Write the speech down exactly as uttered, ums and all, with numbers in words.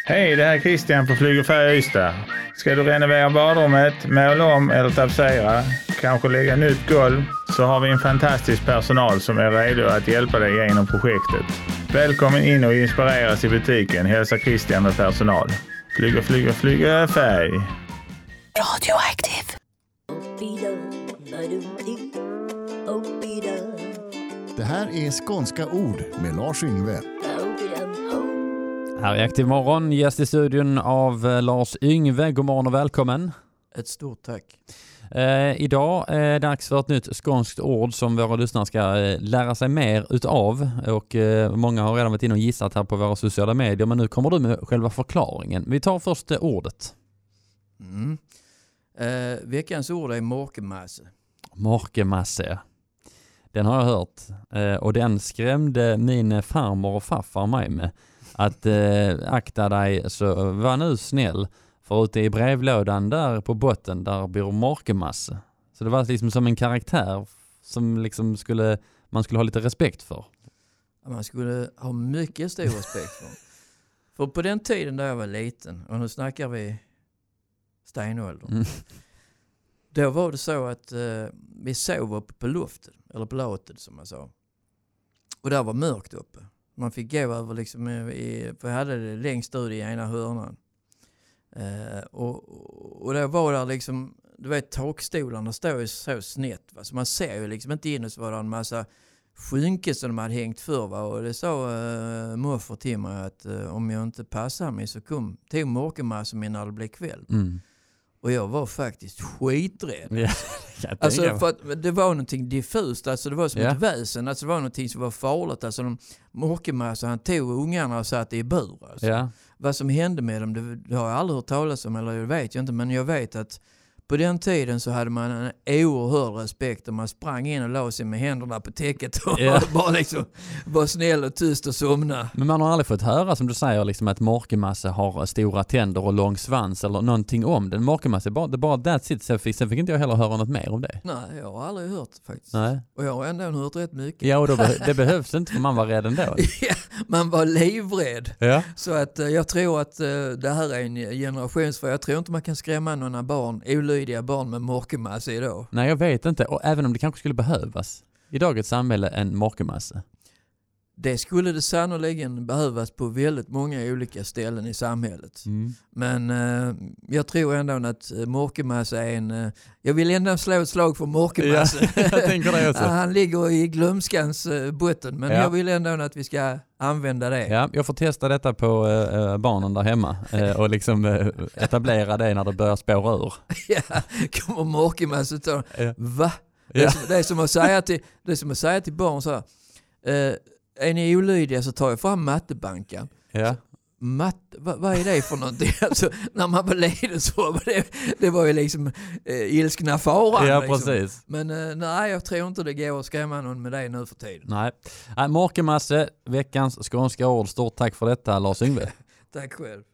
Hej, det här är Christian på Flyg och Färg Ystad. Ska du renovera badrummet, måla om eller tapetsera, kanske lägga nytt golv, så har vi en fantastisk personal som är redo att hjälpa dig genom projektet. Välkommen in och inspireras i butiken, hälsa Christian med personal. Flyg och flyg och flyg och färg. Radioaktiv. Det här är Skånska ord med Lars Yngve. Här är Aktiv morgon, gäst i studion av eh, Lars Yngve. God morgon och välkommen. Ett stort tack. Eh, idag är det dags för ett nytt skånskt ord som våra lyssnare ska eh, lära sig mer utav. Och eh, många har redan varit in och gissat här på våra sociala medier, men nu kommer du med själva förklaringen. Vi tar först eh, ordet. Mm. Eh, veckans ord är morkemasse. Morkemasse. Den har jag hört. Eh, och den skrämde min farmor och farfar mig med. Att eh, akta dig, så var nu snäll. För ute i brevlådan där på botten, där bor morkemasse. Så det var liksom som en karaktär som liksom skulle, man skulle ha lite respekt för. Man skulle ha mycket stor respekt för. För på den tiden där jag var liten, och nu snackar vi stenåldern. Mm. Då var det så att eh, vi sov uppe på luften, eller på låtet som man sa. Och där var mörkt uppe. Man fick gå över liksom, i, för jag hade det längst ut i ena hörnan. Eh, och, och då var det liksom, du vet, takstolarna står ju så snett. Va? Så man ser ju liksom inte in, och så var det en massa skynke som de hade hängt för. Va? Och det sa uh, morfar till mig att uh, om jag inte passar mig så kom till morkemasse min när det blev kväll. Mm. Och jag var faktiskt skiträdd. Ja, alltså för att det var någonting diffust, alltså det var som ja. ett väsen, alltså det var någonting som var farligt. Alltså de morkemasse, han tog ungarna och satte i bur. Alltså. Ja. Vad som hände med dem, det, det har jag aldrig hört talas om, eller jag vet jag inte, men jag vet att på den tiden så hade man en oerhörd respekt och man sprang in och la sig med händerna på täcket och yeah. bara liksom var snäll och tyst och somna. Men man har aldrig fått höra, som du säger, liksom att morkemasse har stora tänder och lång svans eller någonting om den. Morkemasse, bara, det bara that's it. Sen fick, sen fick inte jag heller höra något mer om det. Nej, jag har aldrig hört faktiskt. Nej. Och jag har ändå hört rätt mycket. Ja, och då, det behövs inte för man var rädd ändå. Ja, man var livrädd. Ja. Så att uh, jag tror att uh, det här är en generationsfråga. Jag tror inte man kan skrämma några barn, olydiga barn med morkemasse idag. Nej, jag vet inte. Och även om det kanske skulle behövas i dagens samhälle en morkemasse. Det skulle det sannoliken behövas på väldigt många olika ställen i samhället. Mm. Men uh, jag tror ändå att uh, morkemasse är en... Uh, jag vill ändå slå ett slag för morkemasse. Ja, jag tänker det också. Han ligger i glömskans uh, botten. Men ja. jag vill ändå att vi ska använda det. Ja, jag får testa detta på uh, barnen där hemma. Uh, och liksom uh, etablera det när det börjar spåra ur. Ja, kommer morkemasse ta... Ja. Va? Det är, ja. som, det är som att säga till, det är som att säga till barn så här... Uh, är ni olydiga så tar jag fram mattebanken. Ja. Matte, vad, vad är det för någonting? Alltså, när man var liten så var det, det var ju liksom eh, ilskna faran. Ja, liksom. precis. Men eh, nej, jag tror inte det går att skrämma någon med det nu för tiden. Nej. nej morkemasse, veckans skånska ord. Stort tack för detta, Lars Yngve. Tack själv.